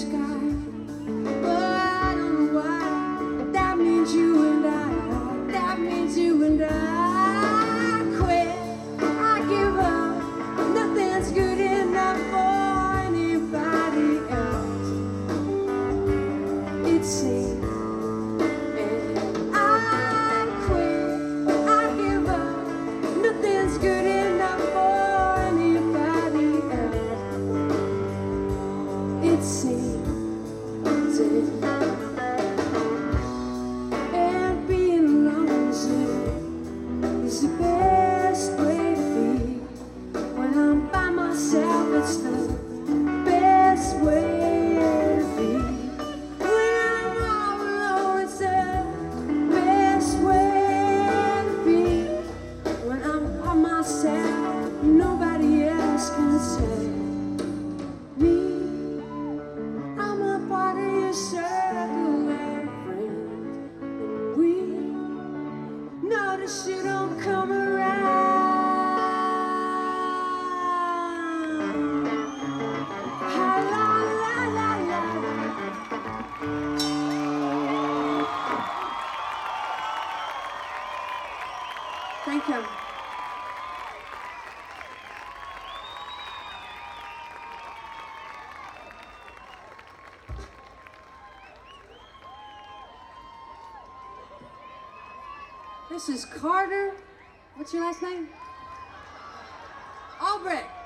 sky. But I don't know why. That means you and I. That means you and I quit. I give up. Nothing's good enough for anybody else. It seems. Good enough for anybody else. It seems, and being lonesome is the best way to be. When I'm by myself, it's the best way to be. When I'm all alone, it's the best way to be. When I'm myself, nobody else can say me. I'm a part of your circle of friends, and we notice you don't come around. La la la la la. Thank you. This is Carter. What's your last name? Albrecht.